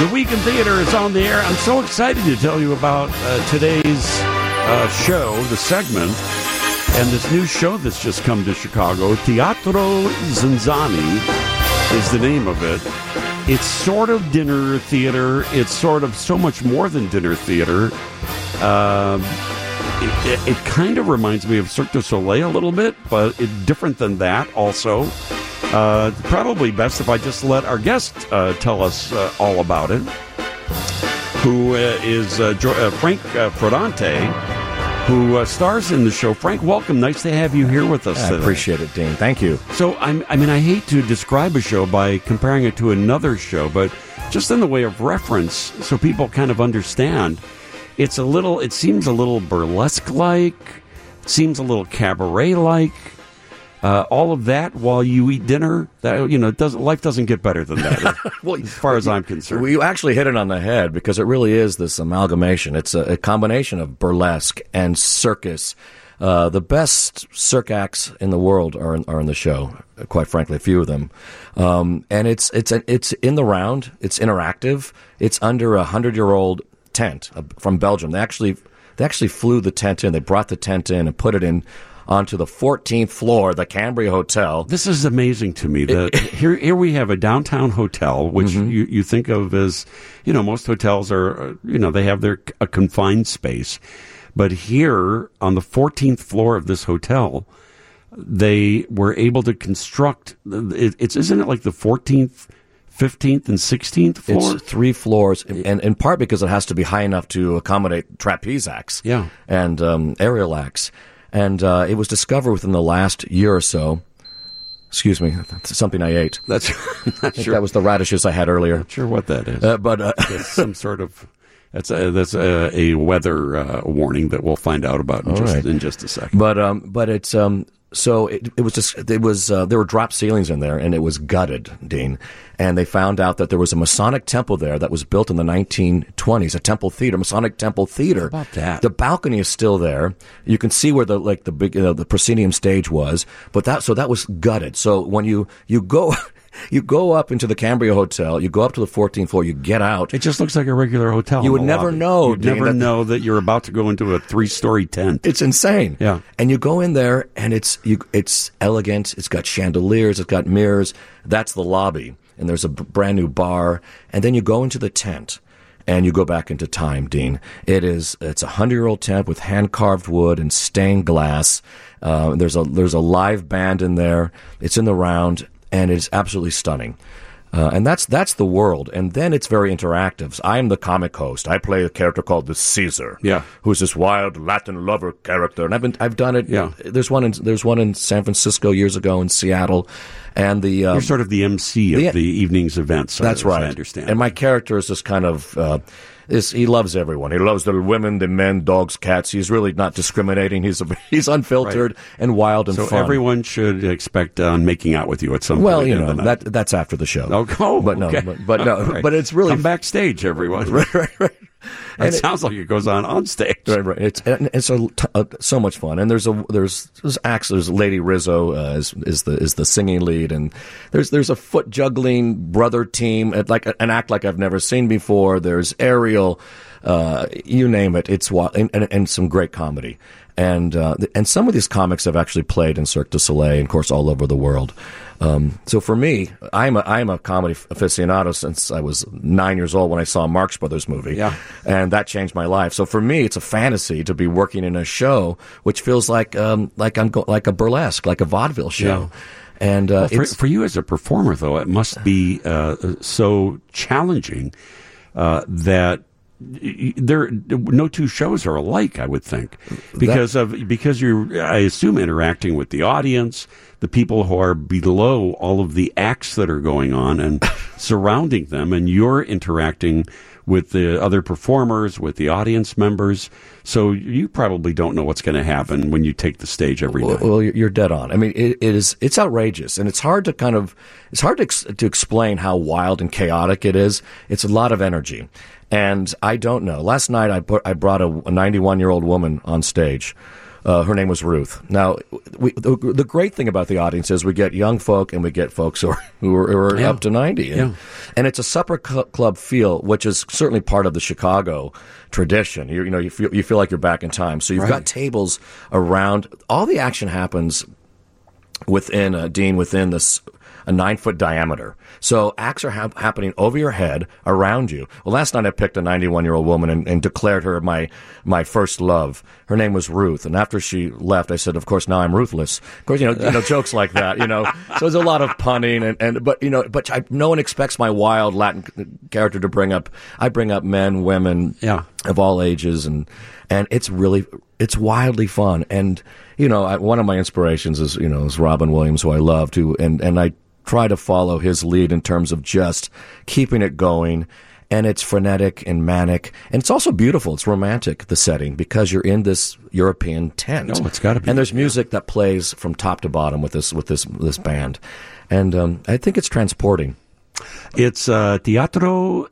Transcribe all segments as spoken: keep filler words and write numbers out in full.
The Week in Theater is on the air. I'm so excited to tell you about uh, today's uh, show, the segment, and this new show that's just come to Chicago. Teatro Zinzanni is the name of it. It's sort of dinner theater. It's sort of so much more than dinner theater. Uh, it, it, it kind of reminds me of Cirque du Soleil a little bit, but it's different than that also. Uh, probably best if I just let our guest uh, tell us uh, all about it, who uh, is uh, jo- uh, Frank uh, Frodante, who uh, stars in the show. Frank, welcome. Nice to have you here with us I today. appreciate it, Dean. Thank you. So, I'm, I mean, I hate to describe a show by comparing it to another show, but just in the way of reference, so people kind of understand, it's a little, it seems a little burlesque-like, it seems a little cabaret-like. Uh, all of that while you eat dinner, that, you know, doesn't, life doesn't get better than that, well, as far as I'm concerned. Well, you actually hit it on the head, because it really is this amalgamation. It's a, a combination of burlesque and circus. Uh, the best cirque acts in the world are in, are in the show, quite frankly, a few of them. Um, and it's it's a, it's in the round. It's interactive. It's under a hundred-year-old tent uh, from Belgium. They actually they actually flew the tent in. They brought the tent in and put it in onto the fourteenth floor of the Cambria Hotel. This is amazing to me. That here, here we have a downtown hotel, which mm-hmm. you, you think of as, you know, most hotels are, you know, they have their a confined space. But here on the fourteenth floor of this hotel, they were able to construct, it, it's, isn't it like the fourteenth, fifteenth, and sixteenth floor? It's three floors, and in part because it has to be high enough to accommodate trapeze acts yeah. and um, aerial acts. And uh, it was discovered within the last year or so. Excuse me, that's something I ate. That's I think sure. That was the radishes I had earlier. Not sure what that is. Uh, but uh, that's some sort of that's a, that's a, a weather uh, warning that we'll find out about in, just, right. in just a second. But um, but it's um, so it, it was just it was uh, there were drop ceilings in there, and it was gutted, Dean. And they found out that there was a Masonic temple there that was built in the nineteen twenties, a temple theater, Masonic temple theater. How about that? The balcony is still there. You can see where the like the big you know, the proscenium stage was, but that so that was gutted. So when you you go. You go up into the Cambria Hotel, you go up to the fourteenth floor, you get out. It just looks like a regular hotel. You would never lobby. know. You'd Dean, never that, know that you're about to go into a three-story tent. It's insane. Yeah. And you go in there, and it's you, it's elegant. It's got chandeliers. It's got mirrors. That's the lobby. And there's a b- brand new bar. And then you go into the tent, and you go back into time, Dean. It is it's a hundred-year-old tent with hand-carved wood and stained glass. Uh, there's a there's a live band in there. It's in the round. And it's absolutely stunning. Uh, and that's that's the world. And then it's very interactive. I'm the comic host. I play a character called the Caesar, yeah. who's this wild Latin lover character. And I've been I've done it. Yeah. There's one in there's one in San Francisco years ago, in Seattle, and the um, you're sort of the M C of the, the evening's events. That's as right. I understand. And my character is just kind of. Uh, Is he loves everyone. He loves the women, the men, dogs, cats. He's really not discriminating. He's he's unfiltered right. and wild and so fun. So everyone should expect on uh, making out with you at some well, point. Well, you in know the that night. that's after the show. Oh, oh but no, okay. but, but no, right. but it's really come backstage, everyone. right, right, right. It and sounds it, like it goes on on stage. Right, right. It's it's a, a, so much fun, and there's a there's there's acts. There's Lady Rizzo uh, is is the is the singing lead, and there's there's a foot juggling brother team at like an act like I've never seen before. There's Ariel, uh, you name it. It's and, and, and some great comedy, and uh, and some of these comics have actually played in Cirque du Soleil, and of course all over the world. Um, so for me, I'm a, I'm a comedy aficionado since I was nine years old when I saw a Marx Brothers movie. Yeah. And that changed my life. So for me, it's a fantasy to be working in a show which feels like, um, like I'm go- like a burlesque, like a vaudeville show. Yeah. And, uh, well, for, it's, for you as a performer, though, it must be, uh, so challenging, uh, that, there, no two shows are alike, I would think, because that, of because you're, I assume, interacting with the audience, the people who are below all of the acts that are going on and surrounding them, and you're interacting with the other performers, with the audience members. So you probably don't know what's going to happen when you take the stage every well, night. Well, you're dead on. I mean, it, it is it's outrageous, and it's hard to kind of it's hard to ex- to explain how wild and chaotic it is. It's a lot of energy. And I don't know. Last night I put I brought a ninety-one-year-old woman on stage Uh, her name was Ruth. Now, we, the, the great thing about the audience is we get young folk and we get folks who are, who are, who are Yeah. up to ninety. And, Yeah. and it's a supper cl- club feel, which is certainly part of the Chicago tradition. You, you know, you feel, you feel like you're back in time. So you've Right. got tables around. All the action happens within, uh, Dean, within this a nine-foot diameter. So acts are hap- happening over your head, around you. Well, last night I picked a ninety-one-year-old woman and, and declared her my my first love. Her name was Ruth, and after she left, I said, "Of course, now I'm ruthless." Of course, you know, you know, jokes like that, you know. So there's a lot of punning, and, and but you know, but I, no one expects my wild Latin character to bring up. I bring up men, women, Yeah. of all ages, and and it's really it's wildly fun. And you know, I, one of my inspirations is you know is Robin Williams, who I love too, and and I try to follow his lead in terms of just keeping it going. And it's frenetic and manic, and it's also beautiful. It's romantic, the setting, because you're in this European tent. Oh, it's gotta be. And there's music that plays from top to bottom with this with this this band, and um, I think it's transporting. It's uh, Teatro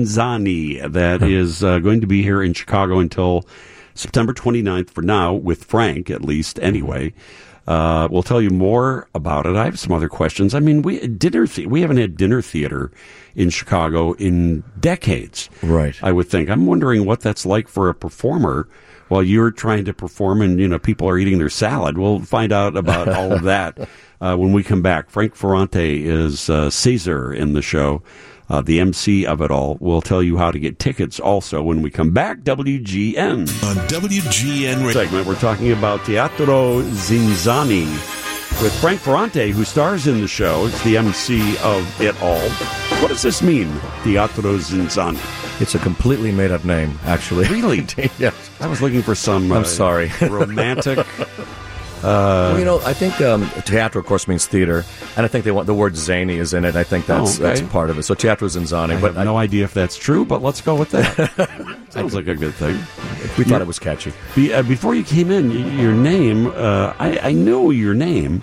Zinzani that is uh, going to be here in Chicago until September twenty-ninth for now, with Frank, at least, anyway. Uh, we'll tell you more about it. I have some other questions. I mean, we dinner the- we haven't had dinner theater in Chicago in decades. Right. I would think. I'm wondering what that's like for a performer while you're trying to perform and, you know, people are eating their salad. We'll find out about all of that uh, when we come back. Frank Ferrante is uh, Caesar in the show. Uh, the M C of it all. We'll tell you how to get tickets also when we come back. W G N. On W G N Radio. Segment, we're talking about Teatro Zinzani with Frank Ferrante, who stars in the show. It's the M C of it all. What does this mean, Teatro Zinzani? It's a completely made-up name, actually. Really? Yes. I was looking for some I'm uh, sorry. romantic. Well, you know, I think um, teatro, of course, means theater, and I think they want the word zany is in it. I think that's Oh, okay. that's part of it. So Teatro Zinzani, I but have no idea if that's true, but let's go with that. Sounds like a good thing. we thought it was catchy. Be, uh, before you came in, y- your name, uh, I, I know your name,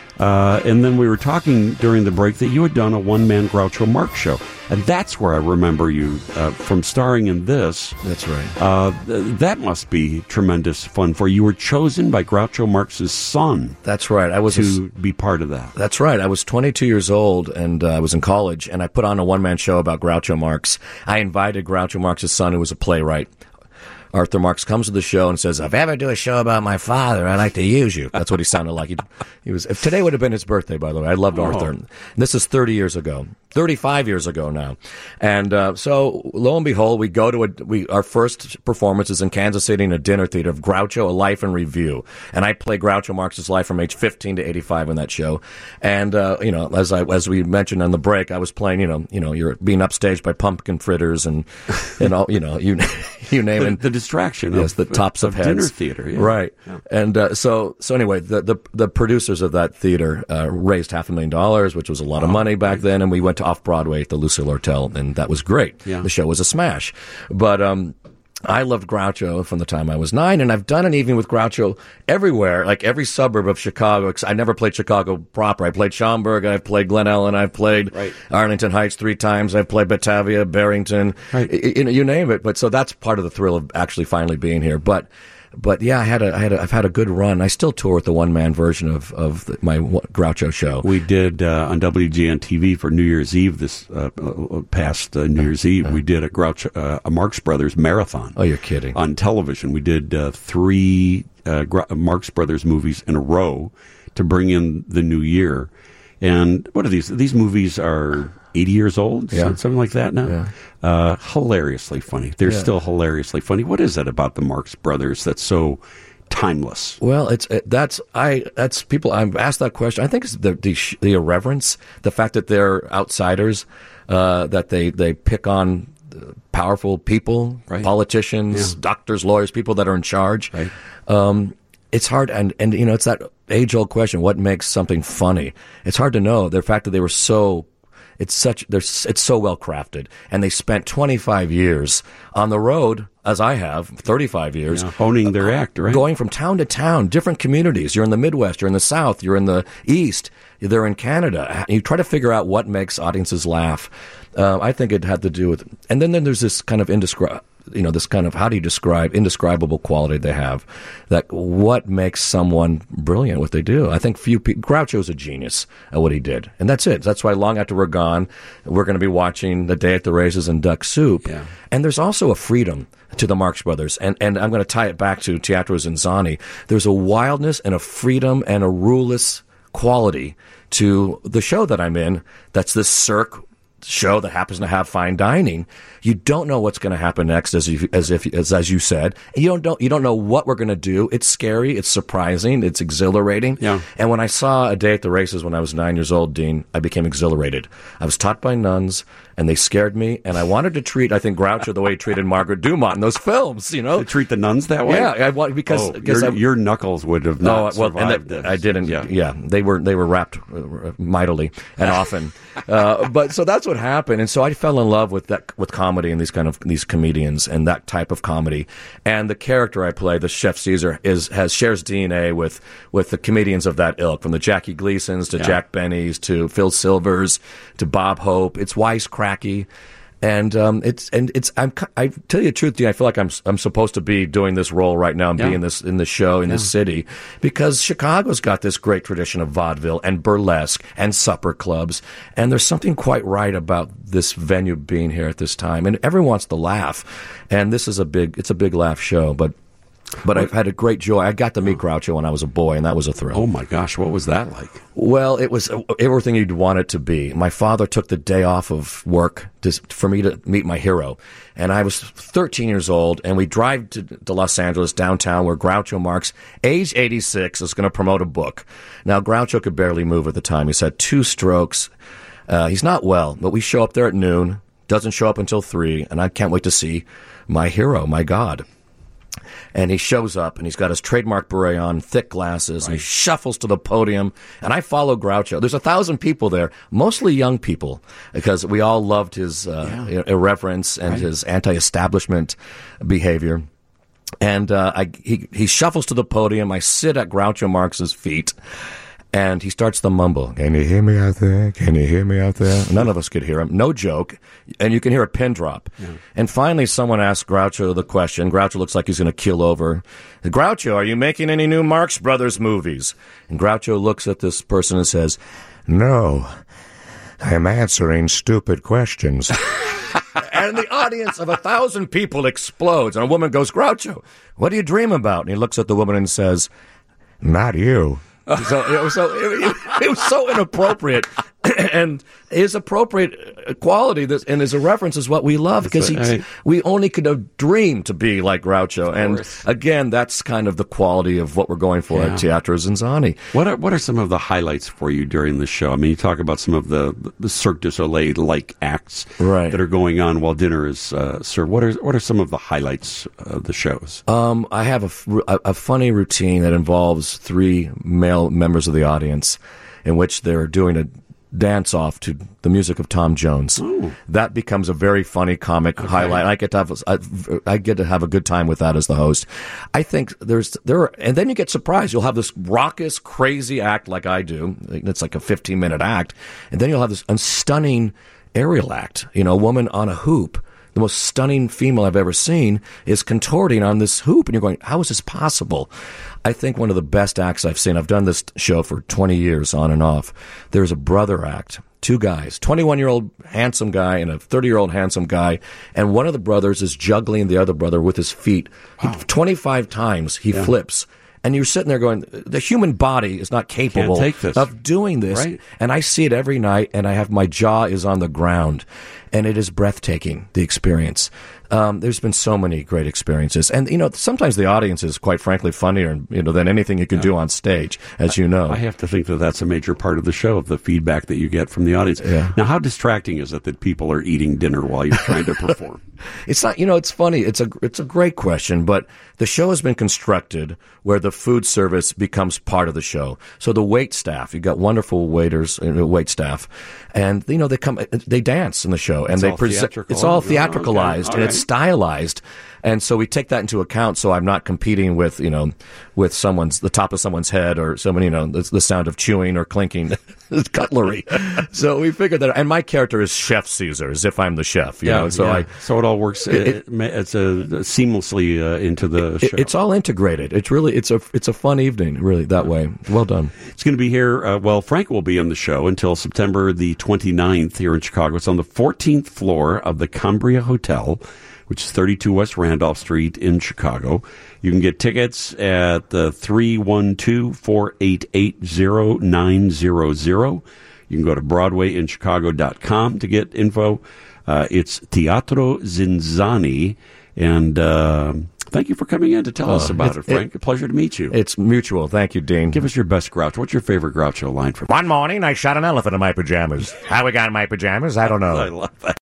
uh, and then we were talking during the break that you had done a one-man Groucho Marx show, and that's where I remember you uh, from starring in this. That's right. Uh, th- that must be tremendous fun for you. You were chosen by Groucho Marx's son That's right. I was a s- to be part of that. That's right. I was twenty-two years old, and uh, I was in college, and I put on a one-man show about Groucho Marx. I invited Groucho Marx's son, who was a playwright. Arthur Marx comes to the show and says, "If I ever do a show about my father, I'd like to use you." That's what he sounded like. He, he was. If today would have been his birthday, by the way. I loved Oh. Arthur. And this is thirty years ago, thirty-five years ago now, and uh, so lo and behold, we go to a. We our first performance is in Kansas City in a dinner theater of Groucho: A Life in Review, and I play Groucho Marx's life from age fifteen to eighty-five in that show. And uh, you know, as I as we mentioned on the break, I was playing. You know, you know, you're being upstaged by pumpkin fritters and and all. You know, you you name The, it. the distraction Yes, of, the tops of, of heads. dinner theater. Yeah. Right. Yeah. And uh, so, so anyway, the, the the producers of that theater uh, raised half a million dollars, which was a lot of money back then, and we went to Off Broadway at the Lucille Hotel, and that was great. Yeah. The show was a smash. But um, I loved Groucho from the time I was nine, and I've done an evening with Groucho everywhere, like every suburb of Chicago. I never played Chicago proper. I played Schaumburg, I've played Glen Ellen, I've played Right. Arlington Heights three times, I've played Batavia, Barrington, Right. y- you know, you name it. But so that's part of the thrill of actually finally being here. But but yeah, I had a, I had a, I've had a good run. I still tour with the one man version of of the, my Groucho show. We did uh, on W G N T V for New Year's Eve this uh, uh, past uh, New Year's Eve. We did a Groucho, uh, a Marx Brothers marathon. Oh, you're kidding. On television, we did uh, three uh, Gr- Marx Brothers movies in a row to bring in the new year. And what are these? These movies are eighty years old, Yeah. something like that now. Yeah. Uh, hilariously funny. They're Yeah. still hilariously funny. What is it about the Marx Brothers that's so timeless? Well, it's it, that's I that's people. I've asked that question. I think it's the the, sh- the irreverence, the fact that they're outsiders, uh, that they they pick on uh, powerful people, Right. politicians, Yeah. doctors, lawyers, people that are in charge. Right. Um, it's hard, and and you know, it's that age old question: what makes something funny? It's hard to know. The fact that they were so. It's such. There's. It's so well crafted, and they spent twenty-five years on the road, as I have, thirty-five years, Yeah, honing their act, right? going from town to town, different communities. You're in the Midwest, you're in the South, you're in the East, they're in Canada. You try to figure out what makes audiences laugh. Uh, I think it had to do with, and then, then there's this kind of indescri- you know, this kind of, how do you describe, indescribable quality they have, that what makes someone brilliant at what they do. I think few people, Groucho's a genius at what he did. And that's it. That's why long after we're gone, we're going to be watching The Day at the Races and Duck Soup. Yeah. And there's also a freedom to the Marx Brothers. And, and I'm going to tie it back to Teatro Zinzanni. There's a wildness and a freedom and a ruleless quality to the show that I'm in. That's this Cirque show that happens to have fine dining. You don't know what's going to happen next, as you, as if as, as you said. You don't, don't you don't know what we're going to do. It's scary. It's surprising. It's exhilarating. Yeah. And when I saw A Day at the Races when I was nine years old, Dean, I became exhilarated. I was taught by nuns, and they scared me. And I wanted to treat, I think, Groucho the way he treated Margaret Dumont in those films. You know, To treat the nuns that way. yeah, I want because Oh, because your, I, your knuckles would have not Oh, well, survived and this. that, I didn't. Yeah. Yeah. they were they were wrapped uh, mightily and often. Uh, but so that's what happened, and so I fell in love with that with comedy and these kind of these comedians and that type of comedy. And the character I play, the Chef Caesar, is has shares D N A with with the comedians of that ilk, from the Jackie Gleasons to Yeah. Jack Benny's to Phil Silvers to Bob Hope. It's wisecracky. And um, it's and it's I'm I tell you the truth, Dean, I feel like I'm I'm supposed to be doing this role right now and Yeah. be in this in this show in Yeah. this city, because Chicago's got this great tradition of vaudeville and burlesque and supper clubs, and there's something quite right about this venue being here at this time, and everyone wants to laugh, and this is a big it's a big laugh show, but. But I've had a great joy. I got to meet Groucho when I was a boy, and that was a thrill. Oh my gosh, what was that like? Well, it was everything you'd want it to be. My father took the day off of work to, for me to meet my hero. And I was thirteen years old, and we drive to, to Los Angeles, downtown, where Groucho Marx, age eighty-six, is going to promote a book. Now, Groucho could barely move at the time. He's had two strokes. Uh, he's not well, but we show up there at noon, doesn't show up until three, and I can't wait to see my hero, my God. And he shows up, and he's got his trademark beret on, thick glasses, and he shuffles to the podium. And I follow Groucho. There's a thousand people there, mostly young people, because we all loved his uh, Yeah. irreverence and Right. his anti-establishment behavior. And uh, I, he, he shuffles to the podium. I sit at Groucho Marx's feet. And he starts to mumble, "Can you hear me out there? Can you hear me out there?" None of us could hear him. No joke. And you can hear a pin drop. Yeah. And finally, someone asks Groucho the question. Groucho looks like he's going to keel over. "Groucho, are you making any new Marx Brothers movies?" And Groucho looks at this person and says, "No, I'm answering stupid questions." And the audience of a thousand people explodes. And a woman goes, "Groucho, what do you dream about?" And he looks at the woman and says, "Not you." So it was so it, it was so inappropriate, and his appropriate quality this, and his irreverence is what we love, because I- we only could have dreamed to be like Groucho. And course. again, that's kind of the quality of what we're going for Yeah. at Teatro Zinzanni. What are what are some of the highlights for you during the show? I mean, you talk about some of the the Cirque du Soleil like acts Right. that are going on while dinner is uh, served. What are what are some of the highlights of the shows? Um, I have a, f- a- a funny routine that involves three male members of the audience, in which they're doing a dance off to the music of Tom Jones. Ooh. That becomes a very funny comic highlight. I get to have I, I get to have a good time with that as the host. I think there's there are, and then you get surprised. You'll have this raucous, crazy act like I do. It's like a fifteen minute act, and then you'll have this stunning aerial act. You know, a woman on a hoop. The most stunning female I've ever seen is contorting on this hoop, and you're going, how is this possible? I think one of the best acts I've seen, I've done this show for twenty years on and off. There's a brother act, two guys, twenty-one-year-old handsome guy and a thirty-year-old handsome guy, and one of the brothers is juggling the other brother with his feet. He, twenty-five times he Yeah. flips. And you're sitting there going, the human body is not capable Can't take this. of doing this. Right. And I see it every night, and I have my jaw is on the ground, and it is breathtaking, the experience. Um, there's been so many great experiences, and you know, sometimes the audience is quite frankly funnier, you know, than anything you can do on stage, as you know. I have to think that that's a major part of the show, of the feedback that you get from the audience. Yeah. Now, how distracting is it that people are eating dinner while you're trying to perform? It's not, you know, it's funny. It's a, it's a great question, but the show has been constructed where the food service becomes part of the show. So the wait staff, you've got wonderful waiters, uh, wait staff, and you know, they come, they dance in the show, and It's they all present, theatrical. it's all Oh, okay. theatricalized, All and it's right. stylized. And so we take that into account. So I'm not competing with, you know, with someone's, the top of someone's head, or someone, you know, the, the sound of chewing or clinking. cutlery. So we figured that, and my character is Chef Caesar, as if I'm the chef. You yeah, know? So yeah. I, so it all works. It, it, it's a seamlessly uh, into the it, show. It's all integrated. It's really it's a it's a fun evening, really, that way. Well done. It's going to be here. Uh, well, Frank will be on the show until September the twenty-ninth here in Chicago. It's on the fourteenth floor of the Cambria Hotel, which is thirty-two West Randolph Street in Chicago. You can get tickets at the three one two, four eight eight, zero nine zero zero. You can go to broadway in chicago dot com to get info. Uh, it's Teatro Zinzanni. And uh, thank you for coming in to tell oh, us about it, Frank. It, A pleasure to meet you. It's mutual. Thank you, Dean. Give us your best Groucho. What's your favorite Groucho line from? One morning, I shot an elephant in my pajamas. How we got in my pajamas, I don't know. I love that.